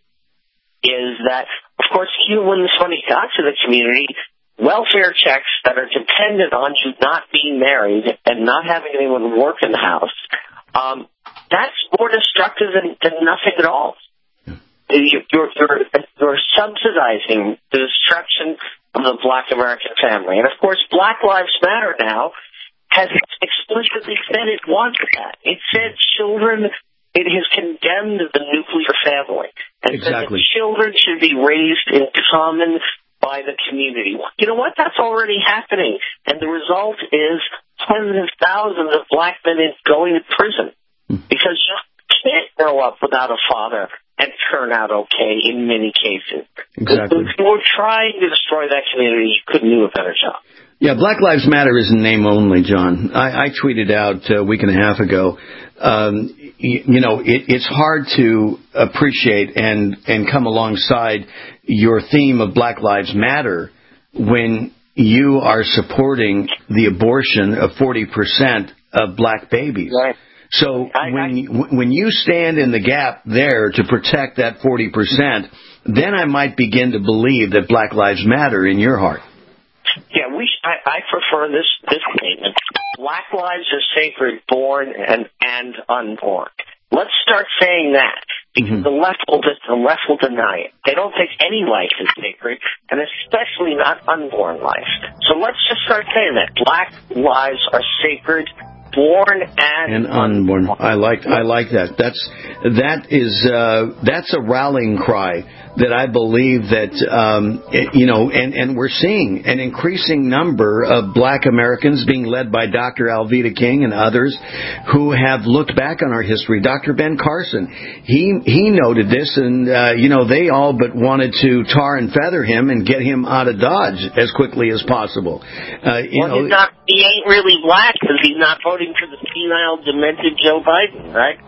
is that, of course, even when this money got to the community, welfare checks that are dependent on you not being married and not having anyone work in the house, um, that's more destructive than, than nothing at all. You're, you're, you're subsidizing the destruction of the Black American family. And, of course, Black Lives Matter now has explicitly said it wants that. It said children, it has condemned the nuclear family. And exactly. said that children should be raised in common by the community. You know what? That's already happening. And the result is tens of thousands of black men going to prison because you can't grow up without a father and turn out okay in many cases. Exactly. If you were trying to destroy that community, you couldn't do a better job. Yeah, Black Lives Matter isn't name only, John. I, I tweeted out a week and a half ago, um, you, you know, it, it's hard to appreciate and, and come alongside your theme of Black Lives Matter when you are supporting the abortion of forty percent of black babies. Right. So when you, when you stand in the gap there to protect that forty percent, then I might begin to believe that Black Lives Matter in your heart. Yeah, we. I, I prefer this this statement: Black lives are sacred, born and and unborn. Let's start saying that because mm-hmm. the left will the left will deny it. They don't think any life is sacred, and especially not unborn life. So let's just start saying that Black lives are sacred. Born and, and unborn. I like I like that. That's that is uh, that's a rallying cry that I believe that um, it, you know, and, and we're seeing an increasing number of Black Americans being led by Doctor Alveda King and others who have looked back on our history. Doctor Ben Carson, he he noted this, and uh, you know they all but wanted to tar and feather him and get him out of Dodge as quickly as possible. Uh, you well, know, he's not. He ain't really black because he's not voting for the senile, demented Joe Biden, right?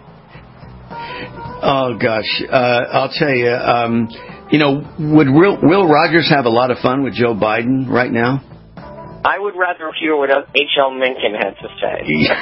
Oh, gosh. Uh, I'll tell you, um, you know, would Will, Will Rogers have a lot of fun with Joe Biden right now? I would rather hear what H L Mencken had to say.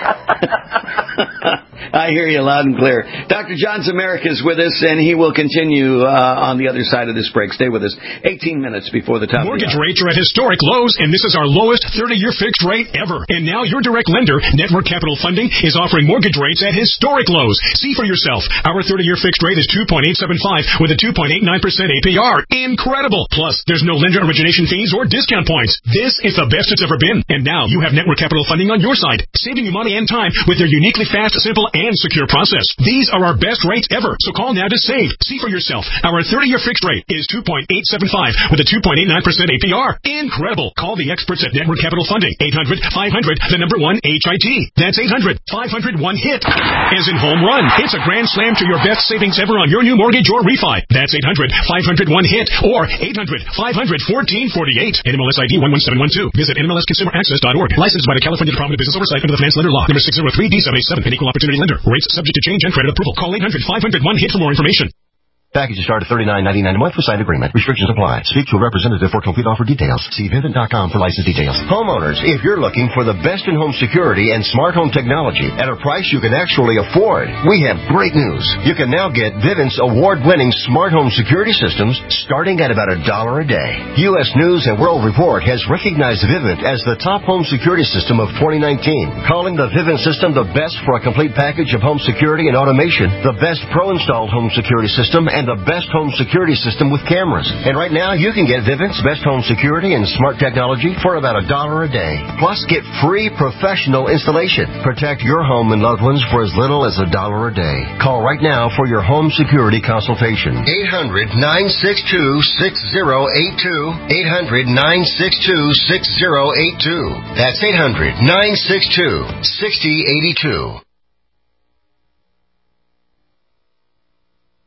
I hear you loud and clear. Doctor John Zemerick is with us, and he will continue uh, on the other side of this break. Stay with us. eighteen minutes before the top Mortgage of the rates are at historic lows, and this is our lowest thirty-year fixed rate ever. And now your direct lender, Network Capital Funding, is offering mortgage rates at historic lows. See for yourself. Our thirty-year fixed rate is two point eight seven five with a two point eight nine percent A P R. Incredible! Plus, there's no lender origination fees or discount points. This is the best it's ever been. And now you have Network Capital Funding on your side, saving you money and time with their uniquely fast, simple, and secure process. These are our best rates ever, so call now to save. See for yourself. Our thirty-year fixed rate is two point eight seven five with a two point eight nine percent A P R. Incredible! Call the experts at Network Capital Funding. eight hundred five hundred, the number one, H I T. That's eight hundred five hundred one hit. As in home run. It's a grand slam to your best savings ever on your new mortgage or refi. That's eight hundred five hundred one hit or eight hundred five hundred fourteen forty-eight. N M L S I D one one seven one two. Visit N M L S Consumer Access dot org. Licensed by the California Department of Business Oversight under the Finance Lender Law. Number six oh three D seven eight seven. An equal opportunity lender. Rates subject to change and credit approval. Call eight hundred five hundred one hit for more information. Packages start at thirty-nine ninety-nine a month for signed agreement. Restrictions apply. Speak to a representative for complete offer details. See Vivint dot com for license details. Homeowners, if you're looking for the best in home security and smart home technology at a price you can actually afford, we have great news. You can now get Vivint's award-winning smart home security systems starting at about a dollar a day. U S News and World Report has recognized Vivint as the top home security system of twenty nineteen, calling the Vivint system the best for a complete package of home security and automation, the best pro-installed home security system, and the best home security system with cameras. And right now, you can get Vivint's best home security and smart technology for about a dollar a day. Plus, get free professional installation. Protect your home and loved ones for as little as a dollar a day. Call right now for your home security consultation. eight hundred nine six two six zero eight two. eight hundred nine six two six zero eight two. That's eight hundred nine six two six zero eight two.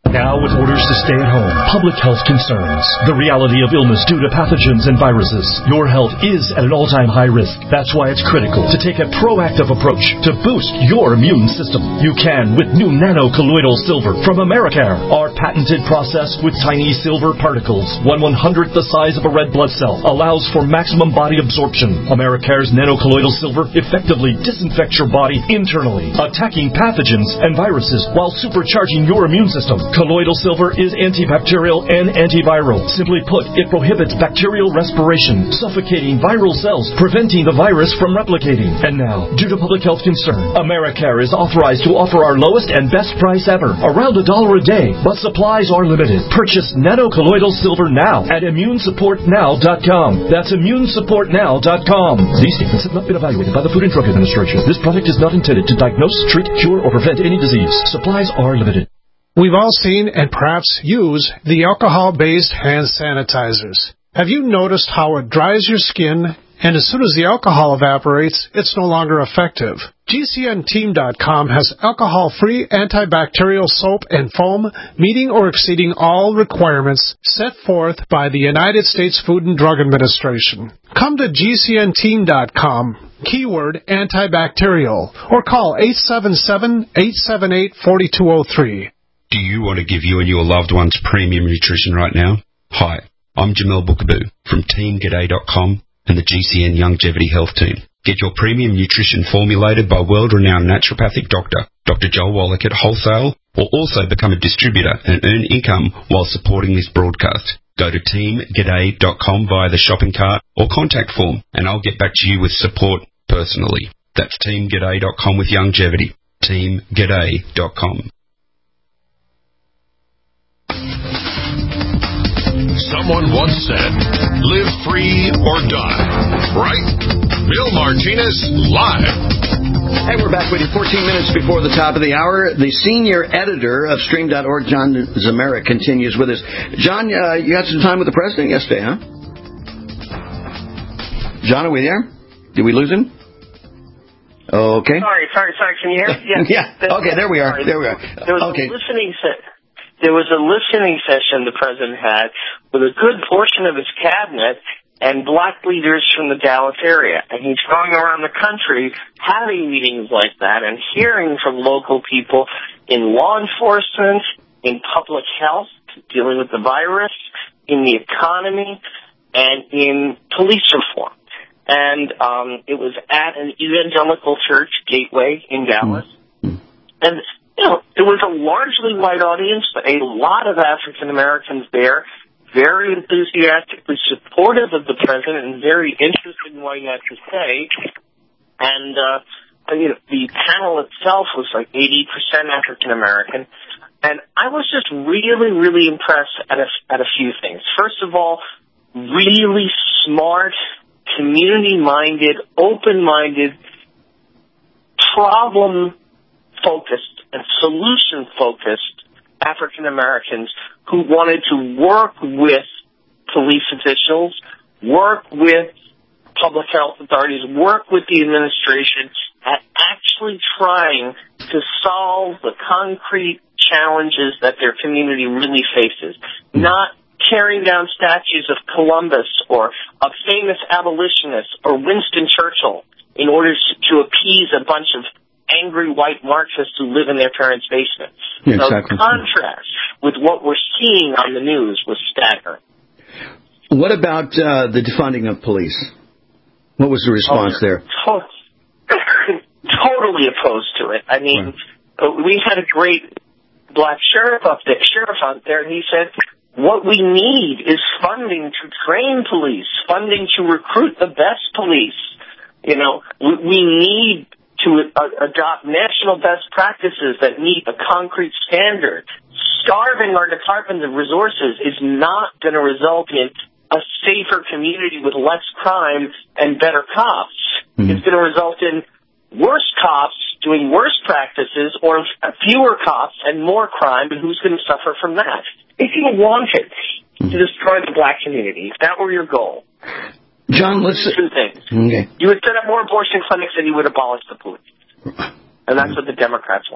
Now with orders to stay at home, public health concerns, the reality of illness due to pathogens and viruses, your health is at an all-time high risk. That's why it's critical to take a proactive approach to boost your immune system. You can with new nano-colloidal silver from Americare. Our patented process with tiny silver particles, one one-hundredth the size of a red blood cell, allows for maximum body absorption. Americare's nano-colloidal silver effectively disinfects your body internally, attacking pathogens and viruses while supercharging your immune system. Colloidal silver is antibacterial and antiviral. Simply put, it prohibits bacterial respiration, suffocating viral cells, preventing the virus from replicating. And now, due to public health concern, Americare is authorized to offer our lowest and best price ever, around a dollar a day, but supplies are limited. Purchase nano-colloidal silver now at immune support now dot com. That's immune support now dot com. These statements have not been evaluated by the Food and Drug Administration. This product is not intended to diagnose, treat, cure, or prevent any disease. Supplies are limited. We've all seen and perhaps use the alcohol-based hand sanitizers. Have you noticed how it dries your skin, and as soon as the alcohol evaporates, it's no longer effective? G C N team dot com has alcohol-free antibacterial soap and foam meeting or exceeding all requirements set forth by the United States Food and Drug Administration. Come to G C N team dot com, keyword antibacterial, or call eight seven seven, eight seven eight, four two zero three. Do you want to give you and your loved ones premium nutrition right now? Hi, I'm Jamel Bookaboo from team g'day dot com and the G C N Longevity Health Team. Get your premium nutrition formulated by world-renowned naturopathic doctor, Doctor Joel Wallach at wholesale, or also become a distributor and earn income while supporting this broadcast. Go to team g'day dot com via the shopping cart or contact form, and I'll get back to you with support personally. That's team g'day dot com with longevity. team g'day dot com. Someone once said, live free or die, right? Bill Martinez, live. Hey, we're back with you fourteen minutes before the top of the hour. The senior editor of stream dot org, John Zemerick, continues with us. John, uh, you had some time with the president yesterday, huh? John, are we there? Did we lose him? Okay. Sorry, sorry, sorry. Can you hear me? Yeah. yeah. Okay, there we are. There we are. There was okay. a listening se- There was a listening session the president had with a good portion of his cabinet and black leaders from the Dallas area. And he's going around the country having meetings like that and hearing from local people in law enforcement, in public health, dealing with the virus, in the economy, and in police reform. And um, it was at an evangelical church, Gateway, in Dallas. Mm-hmm. And you know, it was a largely white audience, but a lot of African Americans there, very enthusiastically supportive of the president and very interested in what he had to say. And, uh, you know, the panel itself was like eighty percent African American. And I was just really, really impressed at a, at a few things. First of all, really smart, community-minded, open-minded, problem-focused, and solution-focused African Americans who wanted to work with police officials, work with public health authorities, work with the administration at actually trying to solve the concrete challenges that their community really faces, not tearing down statues of Columbus or of famous abolitionists or Winston Churchill in order to appease a bunch of angry white Marxists who live in their parents' basement. Yeah, so exactly. the contrast with what we're seeing on the news was staggering. What about uh, the defunding of police? What was the response oh, there? To- totally opposed to it. I mean, right. we had a great black sheriff up there, sheriff out there, and he said, what we need is funding to train police, funding to recruit the best police. You know, we, we need to uh, adopt national best practices that meet a concrete standard. Starving our Department of Resources is not going to result in a safer community with less crime and better cops. Mm-hmm. It's going to result in worse cops doing worse practices or fewer cops and more crime, and who's going to suffer from that? If you wanted to destroy the black community, if that were your goal, John, let's two things. Okay. You would set up more abortion clinics and you would abolish the police. And that's what the Democrats want.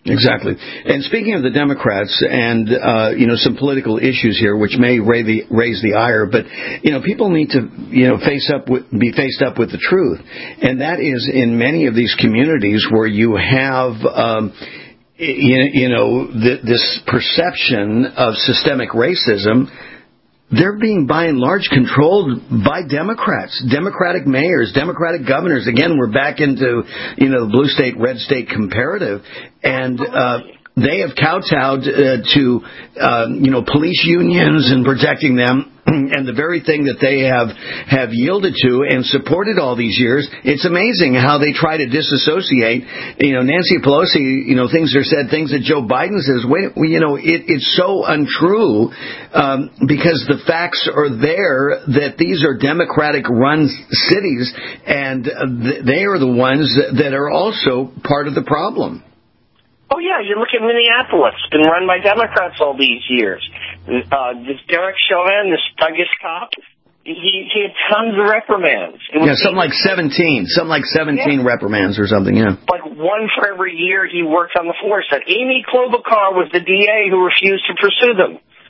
Exactly. And speaking of the Democrats and, uh, you know, some political issues here, which may raise the, raise the ire, but, you know, people need to, you know, face up with, be faced up with the truth. And that is in many of these communities where you have, um, you, you know, th- this perception of systemic racism. They're being, by and large, controlled by Democrats, Democratic mayors, Democratic governors. Again, we're back into, you know, the blue state, red state comparative. And uh, they have kowtowed uh, to, uh, you know, police unions and protecting them. And the very thing that they have, have yielded to and supported all these years, it's amazing how they try to disassociate. You know, Nancy Pelosi, you know, things are said, things that Joe Biden says, wait, you know, it, it's so untrue um, because the facts are there that these are Democratic-run cities, and they are the ones that are also part of the problem. Oh, yeah, you look at Minneapolis. It's been run by Democrats all these years. Uh, this Derek Chauvin, this thuggish cop, he, he had tons of reprimands. It was yeah, something like seventeen. Something like seventeen yeah. reprimands or something, yeah. Like one for every year he worked on the force. And Amy Klobuchar was the D A who refused to pursue them.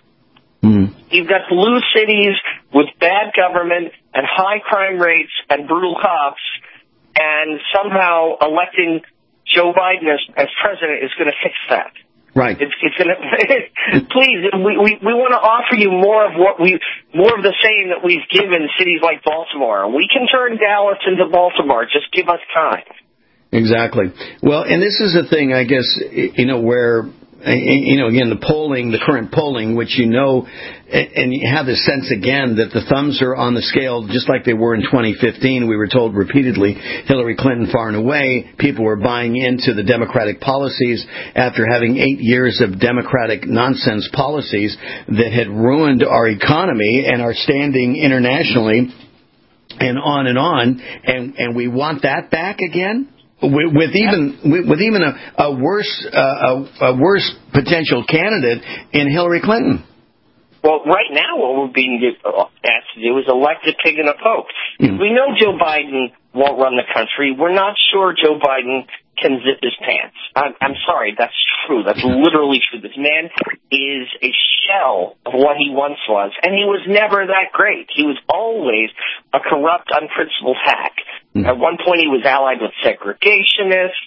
Mm. You've got blue cities with bad government and high crime rates and brutal cops, and somehow electing Joe Biden as, as president is going to fix that. Right. It's, it's going to. Please, we we, we want to offer you more of what we more of the same that we've given cities like Baltimore. We can turn Dallas into Baltimore. Just give us time. Exactly. Well, and this is the thing, I guess, you know, where. You know, again, the polling, the current polling, which you know, and you have this sense again that the thumbs are on the scale just like they were in twenty fifteen. We were told repeatedly Hillary Clinton far and away. People were buying into the Democratic policies after having eight years of Democratic nonsense policies that had ruined our economy and our standing internationally and on and on. And, and we want that back again? With, with even with even a, a worse uh, a, a worse potential candidate in Hillary Clinton. Well, right now what we're being asked to do is elect a pig in a poke. Mm. We know Joe Biden won't run the country. We're not sure Joe Biden can zip his pants. I'm, I'm sorry, that's true. That's literally true. This man is a shell of what he once was, and he was never that great. He was always a corrupt, unprincipled hack. Mm. At one point, he was allied with segregationists.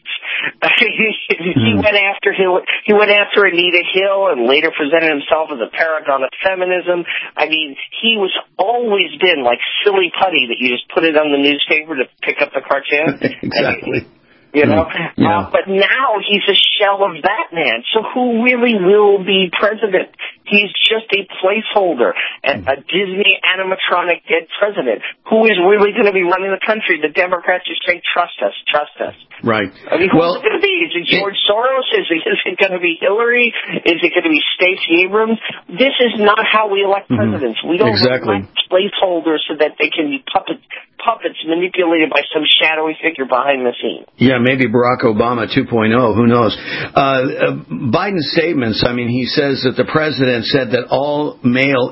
he mm. went after Hill, he went after Anita Hill, and later presented himself as a paragon of feminism. I mean, he was always been like silly putty that you just put it on the newspaper to pick up the cartoon. Exactly. And, You know, yeah. uh, but now he's a shell of that man. So who really will be president? He's just a placeholder, a, a Disney animatronic dead president. Who is really going to be running the country? The Democrats just say, trust us, trust us. Right. I mean, who's well, it going to be? Is it George it, Soros? Is it, is it going to be Hillary? Is it going to be Stacey Abrams? This is not how we elect mm-hmm. presidents. We don't exactly. elect placeholders so that they can be puppets, puppets manipulated by some shadowy figure behind the scenes. Yeah, maybe Barack Obama two point oh. Who knows? Uh, uh, Biden's statements, I mean, he says that the president said that all mail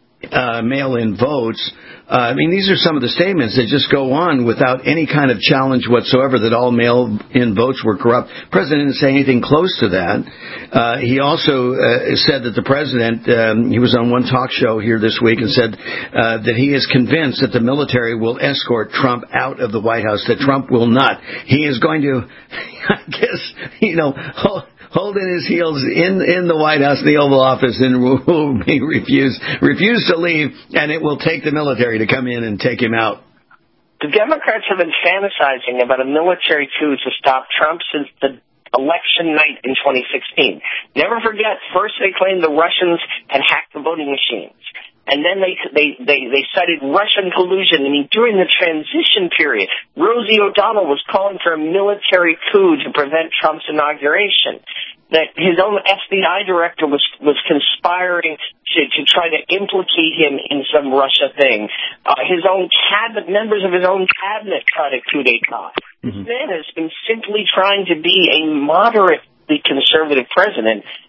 uh, mail-in votes, uh, I mean, these are some of the statements that just go on without any kind of challenge whatsoever that all mail-in votes were corrupt. The president didn't say anything close to that. Uh, he also uh, said that the president, um, he was on one talk show here this week and said uh, that he is convinced that the military will escort Trump out of the White House, that Trump will not. He is going to, I guess, you know, holding his heels in in the White House, the Oval Office, and will, will be refused refused to leave, and it will take the military to come in and take him out. The Democrats have been fantasizing about a military coup to stop Trump since the election night in twenty sixteen. Never forget, first they claimed the Russians had hacked the voting machines. And then they, they, they, they cited Russian collusion. I mean, during the transition period, Rosie O'Donnell was calling for a military coup to prevent Trump's inauguration. That his own F B I director was, was conspiring to, to try to implicate him in some Russia thing. Uh, his own cabinet, members of his own cabinet tried a coup d'etat. Mm-hmm. This man has been simply trying to be a moderately conservative president,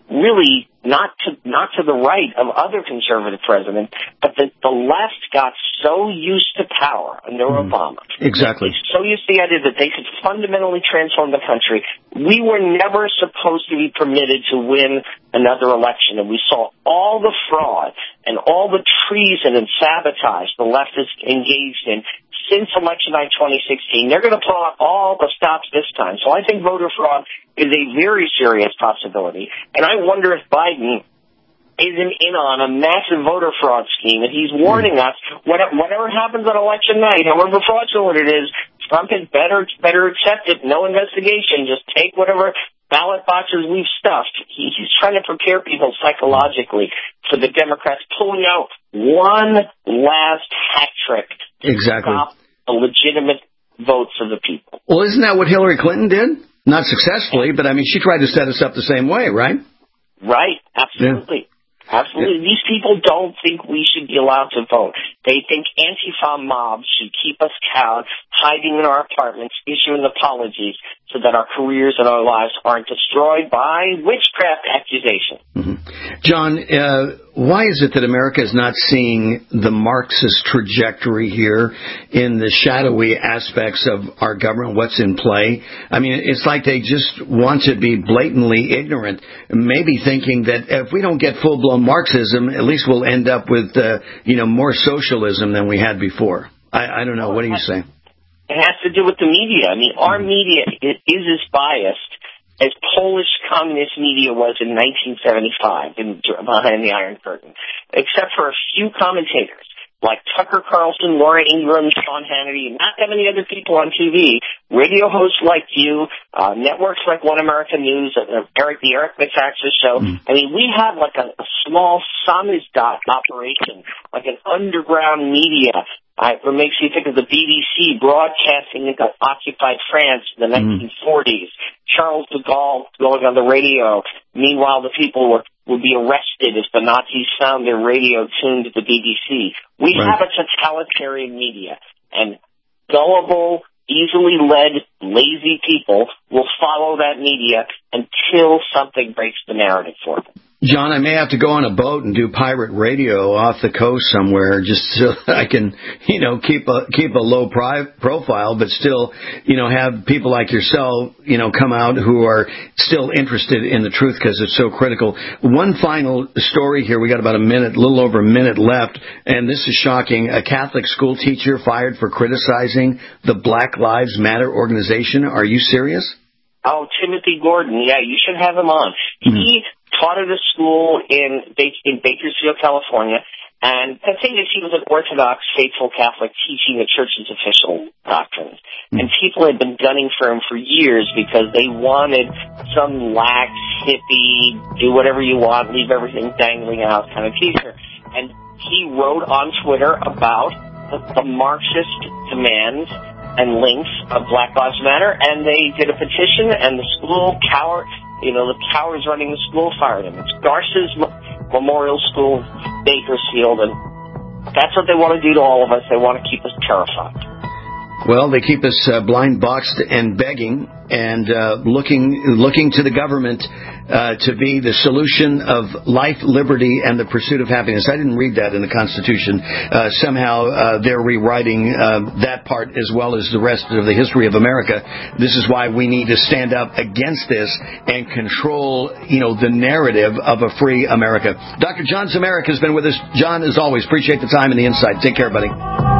really not to not to the right of other conservative presidents, but the, the left got so used to power under mm. Obama. Exactly. So used to the idea that they could fundamentally transform the country. We were never supposed to be permitted to win another election, and we saw all the fraud and all the treason and sabotage the left is engaged in since election night twenty sixteen. They're going to pull out all the stops this time. So I think voter fraud is a very serious possibility. And I wonder if Biden isn't in on a massive voter fraud scheme, and he's warning us, whatever happens on election night, however fraudulent it is, Trump had better, better accept it, no investigation, just take whatever ballot boxes we've stuffed. He, he's trying to prepare people psychologically for the Democrats pulling out one last hat trick to exactly. stop the legitimate votes of the people. Well, isn't that what Hillary Clinton did? Not successfully, but I mean, she tried to set us up the same way, right? Right, absolutely. Yeah. Absolutely. Yeah. These people don't think we should be allowed to vote. They think Antifa mobs should keep us cowed, hiding in our apartments, issuing apologies so that our careers and our lives aren't destroyed by witchcraft accusations. Mm-hmm. John, uh, why is it that America is not seeing the Marxist trajectory here in the shadowy aspects of our government, what's in play? I mean, it's like they just want to be blatantly ignorant, maybe thinking that if we don't get full-blown Marxism, at least we'll end up with, uh, you know, more socialism than we had before. I, I don't know. What do you say? It has to do with the media. I mean, our media is as biased as Polish communist media was in nineteen seventy-five in, behind the Iron Curtain, except for a few commentators like Tucker Carlson, Laura Ingraham, Sean Hannity, not that many other people on T V, radio hosts like you, uh, networks like One America News, uh, Eric, the Eric Metaxas Show. Mm. I mean, we have like a, a small samizdat operation, like an underground media. Uh, it makes you think of the B B C broadcasting into occupied France in the nineteen forties. Charles de Gaulle going on the radio. Meanwhile, the people were, would be arrested if the Nazis found their radio tuned to the B B C. We right. have a totalitarian media, and gullible, easily led, lazy people will follow that media until something breaks the narrative for them. John, I may have to go on a boat and do pirate radio off the coast somewhere just so I can, you know, keep a keep a low pri- profile, but still, you know, have people like yourself, you know, come out who are still interested in the truth because it's so critical. One final story here. We got about a minute, a little over a minute left, and this is shocking. A Catholic school teacher fired for criticizing the Black Lives Matter organization. Are you serious? Oh, Timothy Gordon. Yeah, you should have him on. Mm-hmm. He taught at a school in in Bakersfield, California, and the thing is, he was an Orthodox, faithful Catholic teaching the Church's official doctrines. Mm-hmm. And people had been gunning for him for years because they wanted some lax, hippie, do whatever you want, leave everything dangling out kind of teacher. And he wrote on Twitter about the, the Marxist demands and links of Black Lives Matter, and they did a petition, and the school cower, you know, the cowards running the school fired him. It's Garces Memorial School, Bakersfield, and that's what they want to do to all of us. They want to keep us terrified. Well, they keep us uh, blind boxed and begging and uh, looking looking to the government uh, to be the solution of life, liberty, and the pursuit of happiness. I didn't read that in the Constitution. Uh, somehow uh, they're rewriting uh, that part as well as the rest of the history of America. This is why we need to stand up against this and control, you know, the narrative of a free America. Doctor John Zmirak has been with us. John, as always, appreciate the time and the insight. Take care, buddy.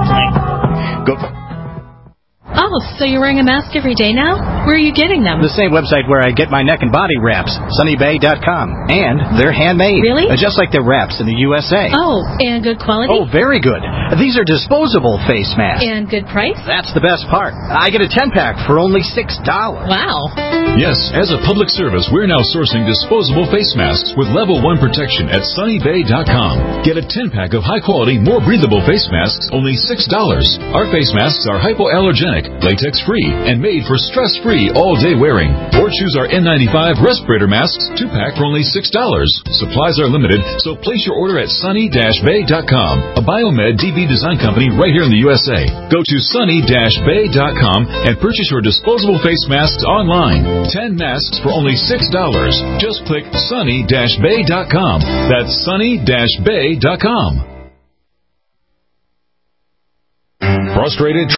Go. Oh, so you're wearing a mask every day now? Where are you getting them? The same website where I get my neck and body wraps, sunny bay dot com. And they're handmade. Really? Uh, just like the wraps in the U S A. Oh, and good quality? Oh, very good. These are disposable face masks. And good price? That's the best part. I get a ten-pack for only six dollars. Wow. Yes, as a public service, we're now sourcing disposable face masks with level one protection at sunny bay dot com. Get a ten-pack of high-quality, more breathable face masks, only six dollars. Our face masks are hypoallergenic, latex-free, and made for stress-free all-day wearing. Or choose our N ninety-five respirator masks, two-pack for only six dollars. Supplies are limited, so place your order at sunny dash bay dot com. A Biomed D B B Design Company right here in the U S A. Go to sunny dash bay dot com and purchase your disposable face masks online. Ten masks for only six dollars. Just click sunny dash bay dot com. That's sunny dash bay dot com. Frustrated